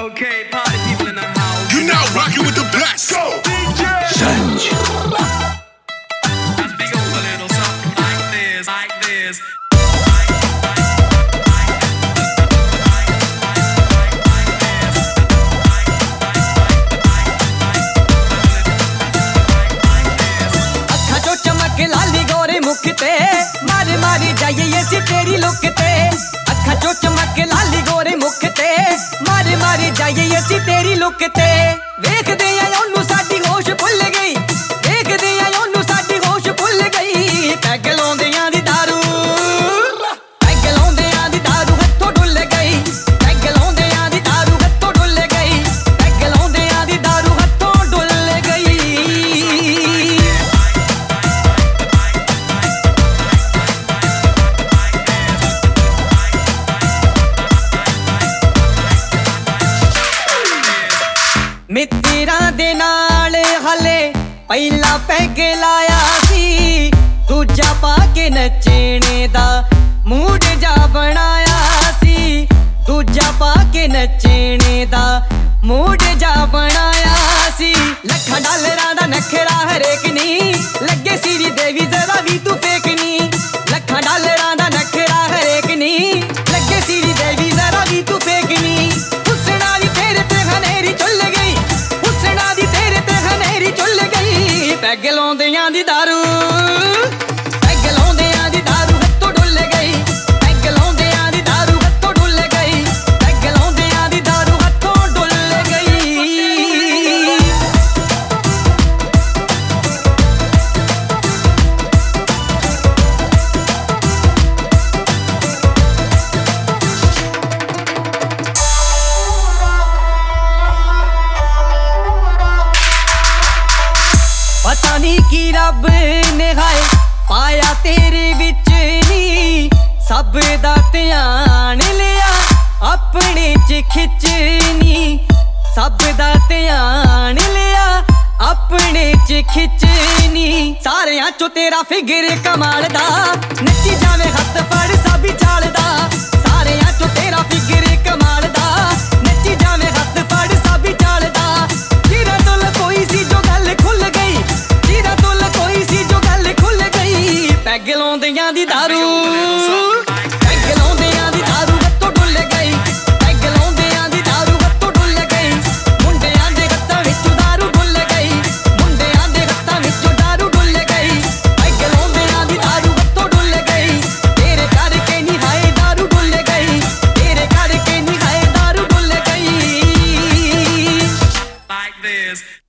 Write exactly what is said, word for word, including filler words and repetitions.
Okay, party people in the house. You're now rocking with the best. Go, D J Sanj. Let's go a little something like this, like this. अखा चो चमक लाली गोरे मुख ते मारी मारी जाइए ये सी तेरी लुक ते अखा चो चमक लाली गोरे मुख ते मारी मारी जाइए ये सी तेरी लुक ते वेख दे ओनू साडी होश भुल गई वेख दे ओनू साडी होश भुल गई पैग लाउंदियां दी दारू पैग लाउंदियां दी दारू हत्थों डुल गई पैग लाउंदियां दी दारू हत्थों डुल गई पैग लाउंदियां दी दारू हत्थों डुल गई मित्तरां दे नाल हले पहला पैग लाया सी दूजा पाके नचने दा मूड जा बनाया सी दूजा पाके नचने दा मूड जा बनाया सी लखा डालरां दा नखरा हरेक नी लगे सीरी देवी जरा भी तू फेकनी लखा डालरां दा नखरा हरेक नी लगे सीरी देवी जरा भी तू फेकनी हुस्ना दी तेरे ते हनेरी चुल गई हुस्ना दी तेरे ते हनेरी चुल गई पैग लाउंदियां दी दारू पैग लाउंदियां दी दारू हत्थों डुल गई पैग लाउंदियां दी दारू हत्थों डुल गई पैग लाउंदियां दी दारू हत्थों डुल गई पता नहीं की रब ने हाय पाया तेरे विच नी सब दा ध्यान लिया अपने च खिचनी सब दा ध्यान लिया अपने च खिचनी सारियां चो तेरा फिगर कमाल दा नच्ची जावे हत्थ फड़ सब चाल दा सारियां चो तेरा फिगर कमाल दा नच्ची जावे हत्थ फड़ सब चाल दा तेरा तुल कोई सी जो गल खुल गई तेरा तुल कोई सी जो गल खुल गई पैग लाउंदियां दी दारू पैग लाउंदियां दी दारू हत्थों डुल गई पैग लाउंदियां दी दारू हत्थों डुल गई मुंडियां दे हत्थां विचों दारू डुल गई मुंडियां दे हत्थां विचों दारू डुल गई पैग लाउंदियां दी दारू हत्थों डुल गई तेरे करके नी हाय दारू डुल गई तेरे करके नी हाय दारू डुल गई Like this.